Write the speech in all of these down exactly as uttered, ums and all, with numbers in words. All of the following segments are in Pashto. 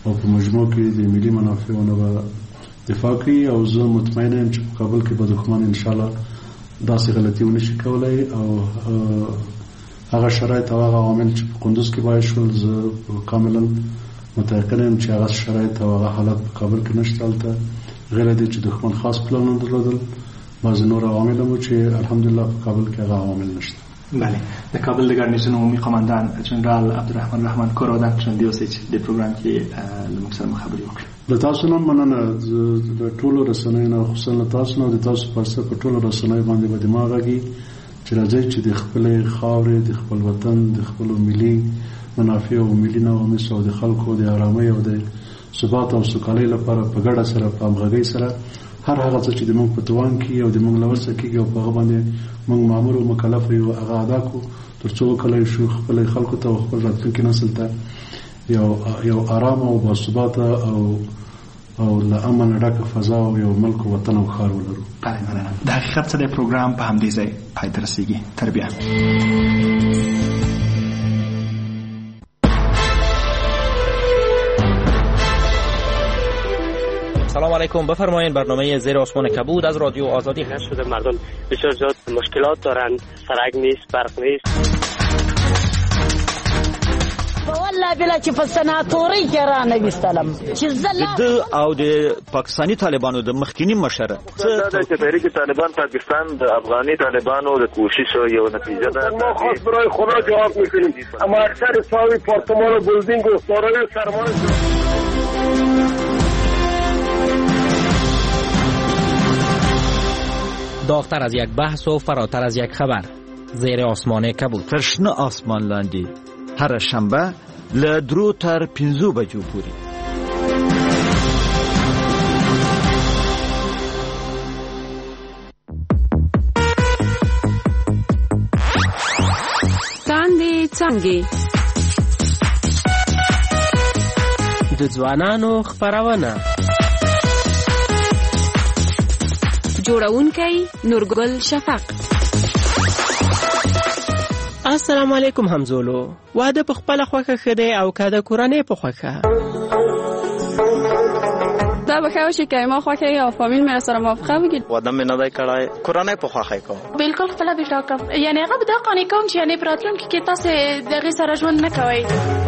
او په مجموع کې د ملي منافعو نه دفاع کوي او زه مطمئن یم چې په کابل کې به دښمن ان شاء الله داسې غلطي ونه شي کولای او هغه شرایط او هغه عوامل چې په کندوز کې باید شول زه کاملا متأکد یم چې هغه شرایط او هغه حالات په کابل کې نشته. هلته غیر دې چې دښمن خاص پلانونه درلودل بعضې نور عوامل هم چې الحمدلله په کابل کې هغه عوامل نشته. بله، د کابل د ګارنیزون عمومي قماندان جنرال عبدالرحمن رحمان کورودک چې دی اوسې د پروګرام کې موږ سره خبرې وکړې. د تاسو نه مننه د ټولو رسنیو نه، خصوصا له تاسو نه، د تاسو پر څه په ټولو رسنیو باندې به دماغ غږي چې راځي چې د خپلې خاورې، د خپل وطن، د خپلو ملي منافع او ملي نواميس او د خلکو د آرامۍ او د ثبات او سوکالۍ لپاره په ګډه سره په همغږۍ سره هر هغه څه چې د موږ په توان کې او د موږ له وسه کېږي او په هغه باندې موږ مامور او مکلف یو هغه ادا کړو تر څو وکولای شو خپل خلکو ته او خپل راتلونکي نسل ته یو یو آرام او باثباته او او له امن ډکه فضا او یو ملک او وطن او ښار ولرو. بله مننه. د حقیقت څه د پروګرام په همدې ځای پای ته رسیږي. تر بیا. سلام علیکم، بفرمایید. برنامه زیر آسمان کبود از رادیو آزادی هست. شده مردم بسیار زیاد مشکلات دارند، سرک نیست، برق نیست. والله بلا چې په سناتوري کې را نه وستلم چې زله د او د پاکستانی طالبانو د مخکینی مشره څه د تحریک طالبان پاکستان د افغاني طالبانو د کوشش یو نتیجه ده. ما خاص برای خدا جواب میکنیم، اما اکثر ساوی پارتمان و بلدینگ و سارای سرمایه داغتر از یک بحث و فراتر از یک خبر. زیر آسمان کبود. ترشنه آسمان لاندې هر شنبه له درو تر پنځو بجو پورې. څانګې څانګې د ځوانانو خبرونه. جوړونکی نورګل شفق. السلام علیکم همزولو. واده په خپل خوخه خده او کده کورانه په خوخه. دا به خو چې ما خوخه یا فامیل مې سره موافقه وکړي. واده مې نه دی کړای، کورانه په خوخه کو. بالکل خپل به ټاکم. یعنی هغه به دا قانې کوم چې یعنی پراتلون کې تاسو دغه سره ژوند نه کوئ.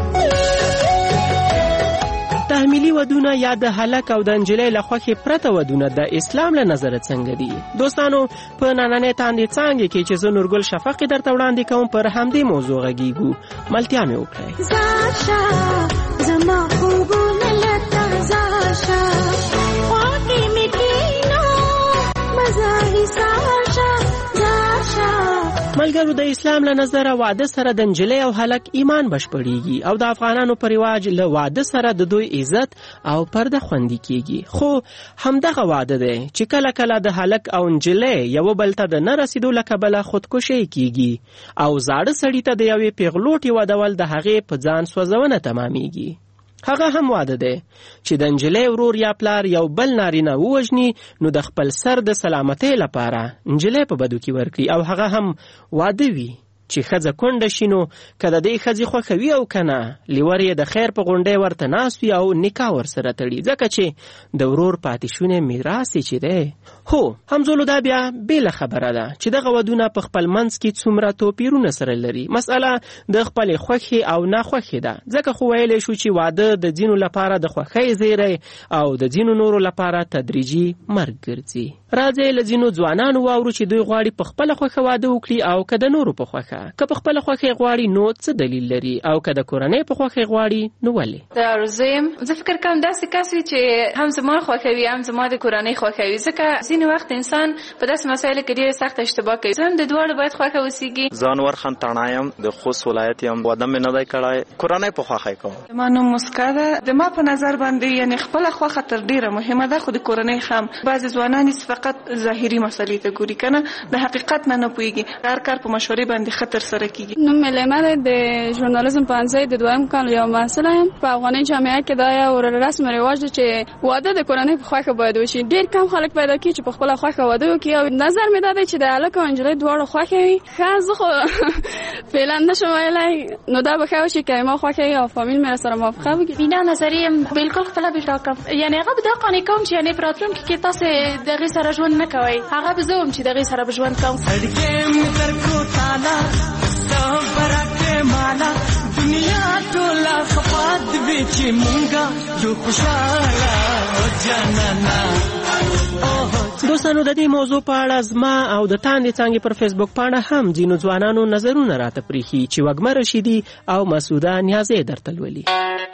تحمیلی ودونه یا د هلک او د انجلۍ له خوښې پرته ودونه د اسلام له نظره څنګه دي؟ دوستانو، په نننۍ تاندې څانګې کې چې زه نورګل شفق درته وړاندې کوم پر همدې موضوع غږیږو. ملتیا مې وکړئ. زاشا زما خوبونه لته زاشا خواږې مې کینو مزاحي ساشا زاشا. ملګرو، د اسلام له نظره واده سره د انجلۍ او هلک ایمان بشپړیږي او د افغانانو په رواج له واده سره د دوی عزت او پرده خوندي کیږي. خو همدغه واده دی چې کله کله د هلک او انجلۍ یو بل ته د نه رسیدو له کبله خودکشي کیږي او زاړه سړي ته د یوې پیغلوټې ودول د هغې په ځان سوځونه تمامیږي. هغه هم واده دی چې د انجلۍ ورور یا پلار یو بل نارینه ووژني نو د خپل سر د سلامتۍ لپاره انجلۍ په بدو کې ورکړي او هغه هم واده وي چې ښځه کونډه شي نو که د دې ښځې خوښوي او که نه لیور یې د خیر په غونډۍ ورته ناست وي او نکاح ورسره تړي، ځکه چې د ورور پاتې شونی میراث یې چې دی. هو همزولو، دا بیا بېله خبره ده چې دغه ودونه په خپل منځ کې څومره توپیرونه سره لري. مسئله د خپلې خوښې او ناخوښې ده، ځکه خو ویلی شو چې واده د ځینو لپاره د خوښۍ زیری او د ځینو نورو لپاره تدریجي مرګ ګرځي. راځئ له ځینو ځوانانو واورو چې دوی غواړي په خپله خوښه واده وکړي او که د نورو په خوښه. که په خپله خوښه غواړي نو څه دلیل لري او که د کورنۍ په خوښه غواړي نو ولې؟ دا روزیم زه فکر کوم داسې کس وي چې هم زما خوښوي هم زما د کورنۍ خوښوي، ځکه ځینې وخت انسان په داسې مسایلو کې ډېر سخت اشتباه کوي. زه هم د دواړو باید خوښه اوسېږي. ځان ورخن تڼا یم، د خوست ولایت یم، واده مې نه دی کړی، کورنۍ په خوښه کوم. زما نوم مسکا ده. د ما په نظر باندې یعنې خپله خوښه تر ډېره مهمه ده، خو د کورنۍ هم. بعضې ځوانان فقط ظاهري مسلې ته ګوري، که نه د حقیقت نه نه پوهېږي. هر کار په مشورې باندې ښه خوښه تر سره کیږي. نوم مې لیمه د ژورنالیزم پوهنځي د دویم کال یو محصله یم. په افغاني جامعه کې دا یو رسم رواج دی چې واده د کورنۍ په خوښه باید وشي. ډېر کم خلک پیدا کیږي چې په خپله خوښه واده وکړي او نظر مې دا دی چې د هلک او نجلۍ دواړو خوښه وي. ښه زه خو فعلا نشم ویلی نو دا به ښه وشي که ما خوښه وي او فامیل مې راسره موافقه وکړي. بینا نظریه بالکل خپله بېټاکم، یعنې هغه به دا قانع کوم چې یعنې په راتلونکي کې تاسې د هغې سره ژوند نه کوئ، هغه به زه وم چې د هغې سره به ژوند کوم. دنیا ټوله خپات وی چې مونږه یو خوشاله جانانا. دوستانو د دې موضوع په اړه زما او د تاندې څانګې پر فیسبوک پاڼه هم ځینو ځوانانو نظرونه راته پریښي چې وږمه رشیدي او مسعوده نیازی درته لولي.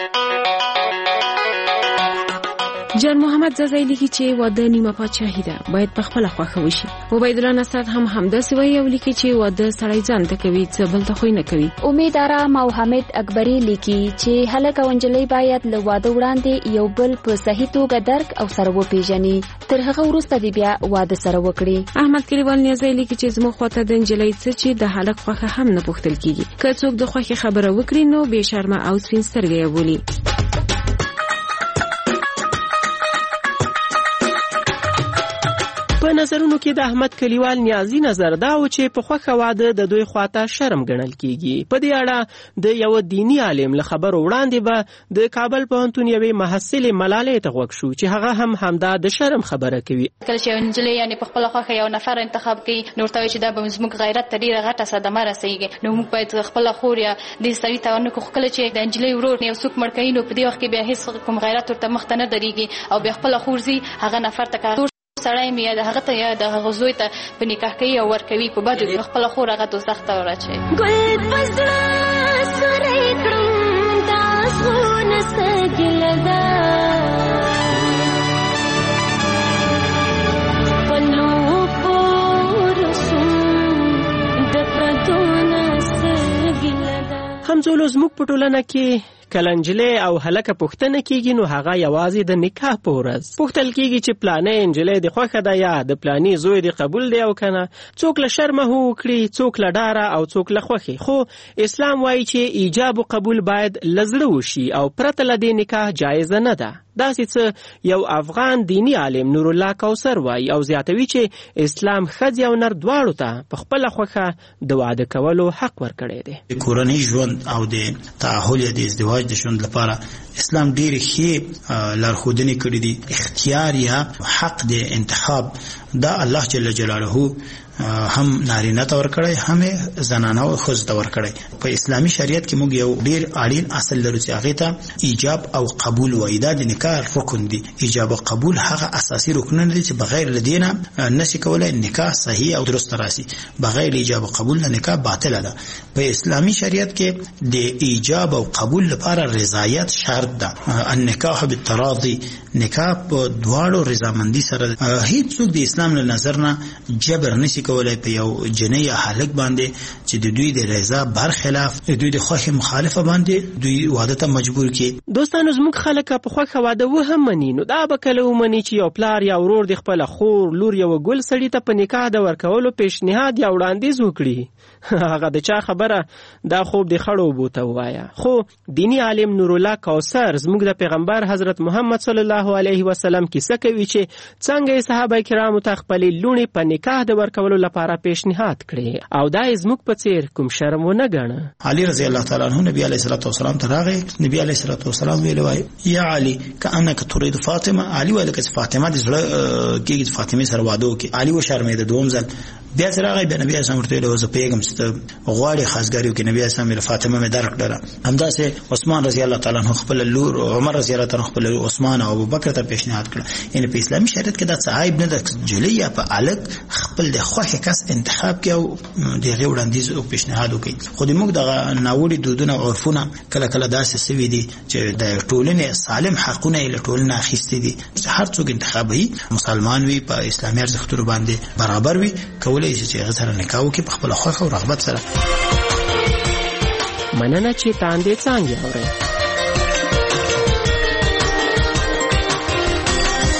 جان محمد زازی لیکي چې واده نیمه پاچاهي ده، باید په خپله خوښه وشي. عبیدالله نصرت هم همداسې وایي او لیکي چې واده سړی ځان ته کوي، څه بل ته خو نه کوي. امید آرام او حمید اکبري لیکي چې هلک او نجلۍ باید له واده وړاندې یو بل په صحیح توګه درک او سره وپېژني، تر هغه وروسته دې بیا واده سره وکړي. احمد کلیوال نیازی لیکي چې زموږ خواته د نجلۍ څه چې د هلک خوښه هم نه پوښتل کیږي، که څوک د خوښې خبره وکړي نو بې شرمه او سپین سترګې یې بولي. په نظرونو کې د احمد کلیوال نیازی نظر دا و چې په خوښه واده د دوی خواته شرم ګڼل کیږي. په دې اړه د یو دینی عالم له خبرو وړاندې به د کابل پوهنتون یوې محصلې ملالۍ ته غوږ شو چې هغه هم همدا د شرم خبره کوي. کله چې نجلۍ یعنې په خپله خوښه یو نفر انتخاب کوي نو ورته وایي چې دا به زموږ غیرت ته ډېره غټه صدمه رسېږي، نو موږ باید خپله خور یا دې سړي ته ورنکړو. خو کله چې د نجلۍ ورور یو څوک مړ کوي نو په دې وخت کې بیا هېڅ کوم غیرت ورته مخ ته نه درېږي او بیا خپله خور ځي هغه نفر ته سړی مې یا د هغه ته یا د هغه زوی ته په نکاح کوي او ورکوي، په بدو خپله خور هغه دوزخ ته وراچوي. ګل په زړه سوری کړم دا زړونه څه ګیله ده، خپلو پورسون د پردو نه څه ګیله ده. همزولو زموږ په ټولنه کې کله نجلۍ او هلکه پوښتنه کیږي نو هغه یوازې د نکاح په ورځ پوښتل کیږي چې پلانې نجلۍ د خوښه ده یا د پلانې زوی د قبول دی او کنه. څوک له شرمه هو وکړي، څوک له ډاره او څوک له خوښې. خو اسلام وایي چې ایجاب او قبول باید له زړه وشي او پرته له دې نکاح جایزه نه ده. داسې څه یو افغان دینی عالم نورالله کوثر وایي او زیاتوي چې اسلام ښځې او نر دواړو ته په خپله خوښه د واده کولو حق ورکړی دی. د کورنۍ ژوند او د تعهل یا د ازدواج د ژوند لپاره اسلام ډېرې ښې لارښودنې کړي دي. اختیار یا حق د انتخاب دا الله جل جلاله هم نارینه ته ورکړی، هم زنانه او ښځو ته ورکړی. په اسلامي شریعت کې موږ یو ډېر اړین اصل لرو چې هغې ته ایجاب او قبول وایي. دا د نکاح رکن دی. ایجاب او قبول هغه اساسي رکنونه دي چې بغیر له دې نه نشي کولی نکاح صحیح او درست راسي. بغیر ایجاب او قبول نه نکاح باطله ده. په اسلامي شریعت کې د ایجاب او قبول لپاره رضایت شرط ده. النکاح بالتراضي، نکاح په دواړو رضامندي سره. هیڅ څوک د اسلام له نظر نه جبر نشي کولای په یو جنۍ یا هلک باندې چې د دوی د رضا برخلاف د دوی د خوښې مخالفه باندې دوی واده ته مجبور کړي. دوستانو زموږ خلک په خوښه واده و هم مني، نو دا به کله ومني چې یو پلار یا ورور د خپله خور لور یو ګل سړي ته په نکاح د ورکولو پیشنهاد یا وړاندیز وکړي. هغه د چا خبره دا خوب د خړو اوبو ته ووایه. خو دینی عالم نورالله کوثر زموږ د پیغمبر حضرت محمد صلی الله علیه وسلم کیسه کوي چې څنګه صحابه کرامو ته خپلې لوڼې په نکاح د ورکولو لپاره پیشنهاد کړي او دا زموږ په څیر کوم شرم ونه ګڼه. علي رضی الله تعالی عنہ نبی علیه الصلاه والسلام ته راغی. نبی علیه الصلاه والسلام ویل وای یا علي کأنک تريد فاطمه. علي ویل چې فاطمه د زړه کې فاطمه سره واده وکړي. علي و شرمېده دوم ځل بیا راغی به نبی اسلام ورته ویل زه پیغام ست غواړي خاصګریو کې نبی اسلام له فاطمه مې درک کړه. همداسې عثمان رضی الله تعالی عنہ خپل لور عمر رضی الله تعالی عنہ خپل عثمان او ابوبکر ته پیشنهاد کړ. یعنی په اسلامي شریعت کې دا صحیح نه ده جلی یا په الګ خپل د خوښه کس انتخاب کې او دغه وړاندیز او پیشنهاد وکړي. خو د موږ د ناوړي دودونه او عرفونه کله کله داسې سوي دي چې د ټولنې سالم حقونه له ټولنې اخیستي دي. هر څوک انتخابي مسلمان وي په اسلامي ارزښتونو باندې برابر وي کولای شي چې هغه سره نکاح وکړي په خپل خوښه او رغبت سره. مننه چې تاندې څنګه اورئ.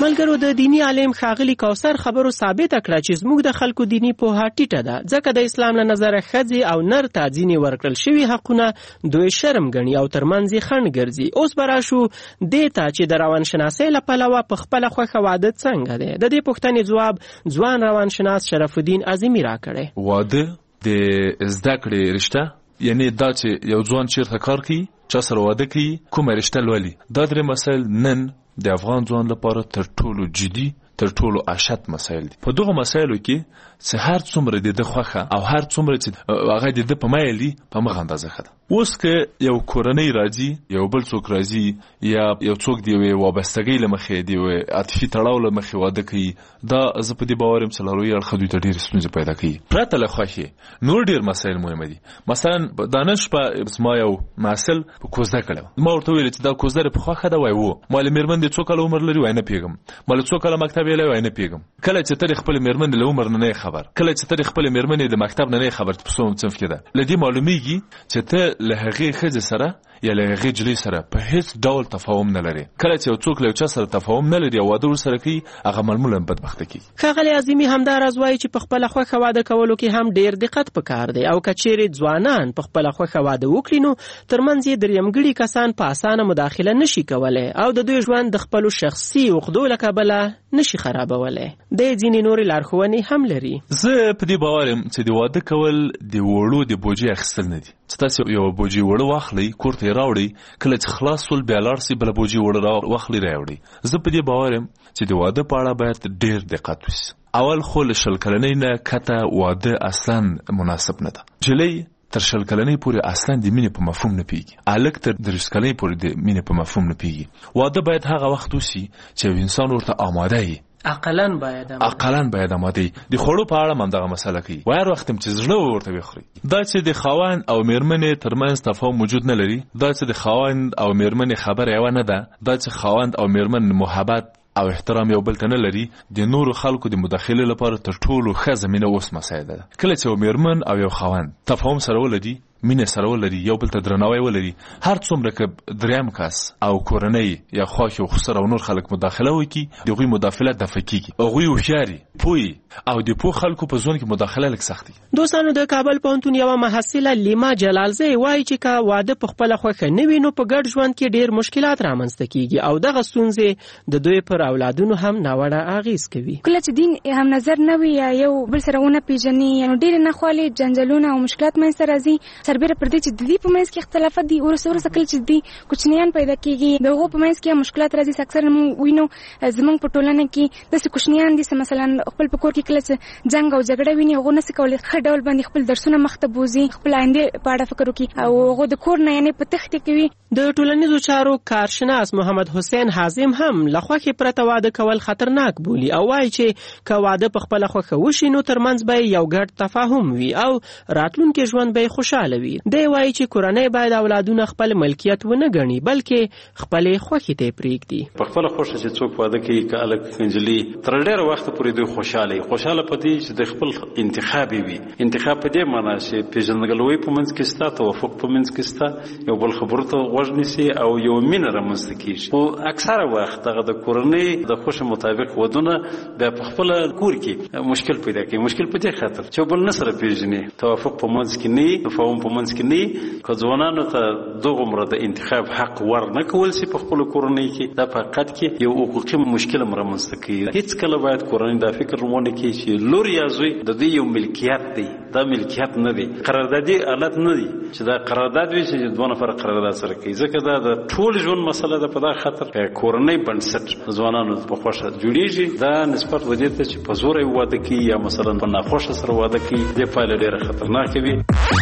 ملګرو د دینی عالم ښاغلي کوثر خبرو ثابته کړه چې زموږ د خلکو دینی پوهه ټیټه ده، ځکه د اسلام له نظره ښځې او نر ته ځینې ورکړل شوي حقونه دوی شرم ګڼي او ترمنځ یې خنډ ګرځي. اوس به راشو دې ته چې د روانشناسۍ له پلوه په خپله خوښه واده څنګه دی. د دې پوښتنې ځواب ځوان روانشناس شرف الدین عظیمي راکړی. واده د زده کړې رشته، یعنی دا چې یو ځوان چیرته کار کوي، چا سره واده کوي، کومه رشته لولي، دا درې مسایل نن د افغان ځوان لپاره تر ټولو جدي، تر ټولو اشد مسایل دي. په دغه مسایلو کې چې هر څومره د ده خوښه او هر څومره چې هغه د ده په میل دي په مغه اندازه ښه ده. اوس که یو کورنۍ راځي، یو بل څوک راځي، یا یو څوک د یوې وابستګۍ له مخې د یوې عاطفي تړاو له مخې واده کوي، دا زه په دې باور یم چې لاروي اړخه دوی ته ډېرې ستونزې پیدا کوي. پرته له خوښې نور ډېر مسایل مهمه دي. مثلا دا نن شپه زما یو محصل په کوزده کړی و، ما ورته ویل چې دا کوزده په خوښه ده، وایي و. ما له مېرمن دې څو کاله عمر لري؟ وایي نه پوهېږم. ما له څو کاله مکتب یې وایي نه پوهېږم. کله چې ته د خپلې مېرمنې له عمر نه نه خبر، کله چې ته د خپلې مېرمنې د مکتب نه نه خبر چې په څوم صنف کې ده، له دې معلومیږي چې ته له هغې ښځې سره یا له هغې جلۍ سره په هیڅ ډول تفاهم نه لري. کله چې یو څوک له یو چا سره تفاهم نه لري او واده ورسره کوي، هغه معمولا بدبخته کیږي. ښاغلی عظیمي همداراز وایي چې په خپله خوښه واده کولو کې هم ډېر دقت پکار دی، او که چیرې ځوانان په خپله خوښه واده وکړي نو ترمنځ یې درېیمګړي کسان په اسانه مداخله نشي کولی او د دوی ژوند د خپلو شخصي عقدو له کبله نشي خرابولی. دی ځینې نورې لارښوونې هم لري. زه په دې باور یم چې د واده کول د وړو د بوجۍ اخیستل نه دي. چې تاسو یو بوجۍ وړه واخلئ، کور ته یې راوړئ، کله چې خلاص سول بیا لاړ سئ بله بوجۍ وړه واخلئ راوړئ. زه په دې باور یم چې د واده په اړه باید ډېر دقت وشي. اول خو له شل کلنۍ نه کته واده اصلا مناسب نه ده. جلۍ تر شل کلنۍ پورې اصلا د مینې په مفهوم نه پیږي، هلک تر دېرش کلنۍ پورې د مینې په مفهوم نه پیږي. واده باید هغه وخت وشي چې یو انسان ورته آماده وي. اقلن باید آماده اقلن باید آماده وي. د خوړو په اړه هم دغه مسله کوي، وایي هر وخت چې زړه ورته وخوري. دا چې د خاوند او مېرمنې ترمنځ تفاهم موجود نه لري، دا چې د خاوند او مېرمنې خبره یوه نه ده، دا چې خاوند او مېرمن محبت او احترام یو بل ته نه لري، د نورو خلکو د مداخلې لپاره تر ټولو ښه زمینه اوس مسایل ده. کله چې یو مېرمن او یو خاوند تفاهم سره ولري، مینه سره ولري، یو بل ته درناوی ولري، هر څومره که دریم کس او کورنۍ یا خواښ او خسر او نور خلک مداخله وکړي، د هغوی مداخله دفع کېږي. هغوی هوښیاري پوهي او د پوه خلکو په ژوند کې مداخله لږ سخت دي. دوستانو، د کابل پوهنتون یوه محصله لیما جلالزی وایي چې که واده په خپله خوښه نه وي نو په ګډ ژوند کې ډېر مشکلات رامنځته کېږي او دغه ستونزې د دوی پر اولادونو هم ناوړه اغېز کوي. کله چې دین هم نظر نه وي یا یو بل سره ونه پېژني، نو ډېرې ناخوالې، جنجالونه او مشکلات منځته راځي. سربیره پر دې چې د دې په منځ کې اختلافات دي، وروسته وروسته کله چې دې کوچنیان پیدا کېږي، د هغو په منځ کې هم مشکلات راځي. اکثره موږ وینو زموږ په ټولنه کې داسې کوچنیان دي چې مثلا خپل په کور کې کله چې جنګ او جګړه ویني، هغو نسي کولی ښه ډول باندې خپل درسونه مخته بوځي، خپل آینده په اړه فکر وکړي او هغو د کور نه یعنې په تښتې کوي. د ټولنیزو چارو کارشناس محمد حسین حازم هم له خوښې پرته واده کول خطرناک بولي او وایي چې که واده په خپله خوښه وشي نو ترمنځ به یو ګډ تفاهم وي او راتلونکي ژوند به خوشحاله وي. دی وایي چې کورنۍ باید اولادونه خپل ملکیت ونه ګڼي، بلکې خپلې خوښې ته یې پرېږدي. په خپله خوښه چې څوک واده کوي، که هلک نجلۍ، تر ډېره وخته پورې دوی خوشحاله وي. خوشحاله په دې چې د خپل انتخاب وي. انتخاب په دې معنا چې پېژندګلوي په منځ کې شته، توافق په منځ کې شته، یو بل خبرو ته غوږ نیسي او یو مینه رامنځته کېږي. خو اکثره وخت دغه د کورنۍ د خوښې مطابق ودونه بیا په خپله کور کې مشکل پیدا کوي. مشکل په دې خاطر چې بل نه سره پېژني، توافق په منځ کې نه وي، تفاهم په منځ کې نه وي. که ځوانانو ته دغومره د انتخاب حق ور نه کول شي په خپلو کورنۍ کې، دا په حقیقت کې یو حقوقي مشکل هم رامنځته کوي. هېڅکله باید کورنۍ دا فکر ونه کړي چې لور یا زوی د دوی یو ملکیت دی. دا ملکیت نه دی، قراردادي حالت نه دی چې دا قرارداد وي چې دوه نفر قرارداد سره کوي. ځکه دا د ټول ژوند مسله ده. په دا خاطر کورنۍ بنسټ ځوانانو په خوښه جوړېږي. دا نسبت ودې ته چې په زوره یې واده کوي یا مثلا په ناخوښه سره واده کوي، دې پایله ډېره خطرناکه وي.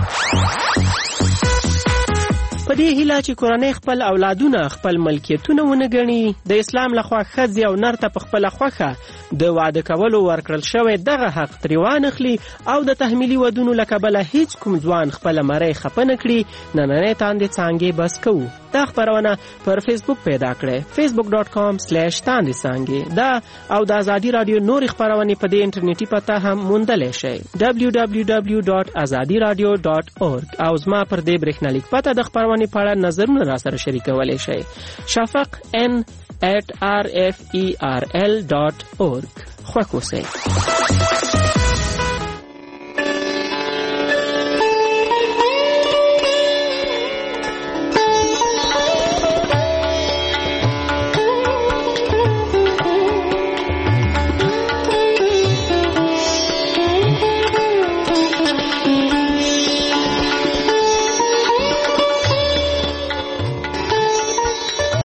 په دې هیله چې کورنۍ خپل اولادونه خپل ملکیتونه ونه ګڼي، د اسلام لخوا ښځې او نر ته په خپله خوښه د واده کولو ورکړل شوی دغه حق ترې وانخلي او د تحمیلي ودونو له کبله هیڅ کوم ځوان خپله مرۍ خفه نه کړي. نننۍ تاندې څانګې بس کوو. دا خپرونه پر فیسبوک پیدا کړئ، فیسبوک ډاټ کام سلیش تاندې څانګې. دا او د ازادي راډیو نورې خپرونې په دې انټرنیټي پته هم موندلی شئ، ډبلیو ډبلیو ډبلیو ډاټ ازادي راډیو ډاټ اورګ. او زما پر دې برېښنالیک پته د خپرونې په اړه نظرونه را سره شریکولی شئ. شفق ان at r f e r l dot org. خوښ اوسئ.